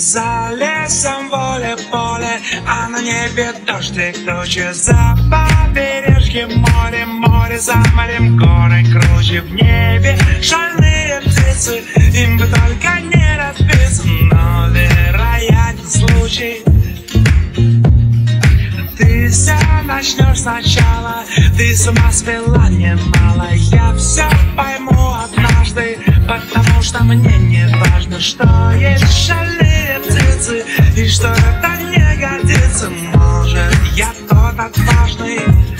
За лесом поле, а на небе дождик тучи. За побережьем море, за морем горы круче. В небе шальные птицы, им бы только не разбиться. Но вероятен случай, ты все начнешь сначала. Ты с ума свела немало. Я все пойму однажды, потому что мне не важно, что есть шальные птицы и что это не годится. Может, я тот отважный,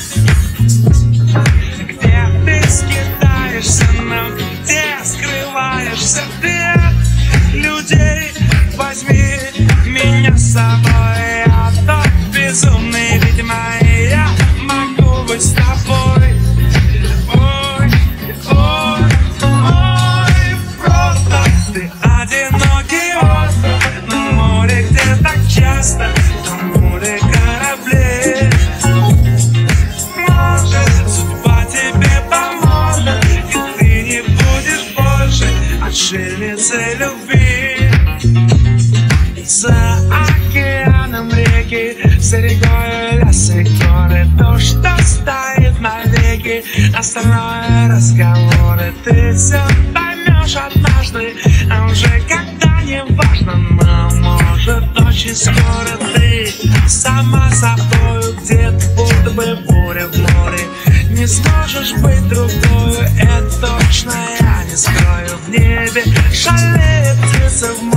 где ты скитаешься, но где скрываешься ты от людей. Возьми меня с собой, я тот безумный, видимо, я могу быть с тобой. Ой, ой, ой, просто ты одинокий остров на море, где так часто тонули корабли. Может, судьба тебе поможет, и ты не будешь больше отшельницей любви. За океаном реки, за рекой леса и горы, то, что стоит навеки, остальное разговоры. Ты все поймешь однажды, а уже когда не важно. Но может очень скоро ты сама собою где-то, будто бы буря в море. Не сможешь быть другою, это точно я не скрою. В небе шальные птицы, в море